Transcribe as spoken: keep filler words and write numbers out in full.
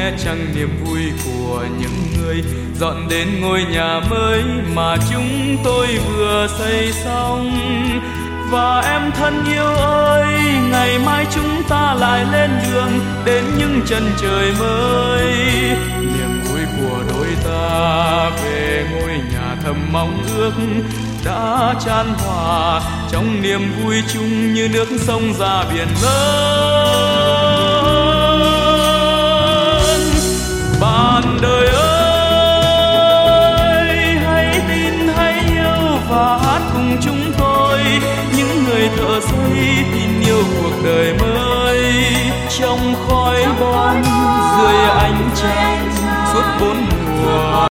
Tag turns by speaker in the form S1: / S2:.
S1: nghe chăng niềm vui của những người dọn đến ngôi nhà mới mà chúng tôi vừa xây xong. Và em thân yêu ơi, ngày mai chúng ta lại lên đường đến những chân trời mới. Niềm vui của đôi ta về ngôi nhà thầm mong ước đã chan hòa trong niềm vui chung như nước sông ra biển lớn. Bạn đời ơi, hãy tin, hãy yêu và hát cùng chúng tôi, những người thợ xây tin yêu cuộc đời mới. Trong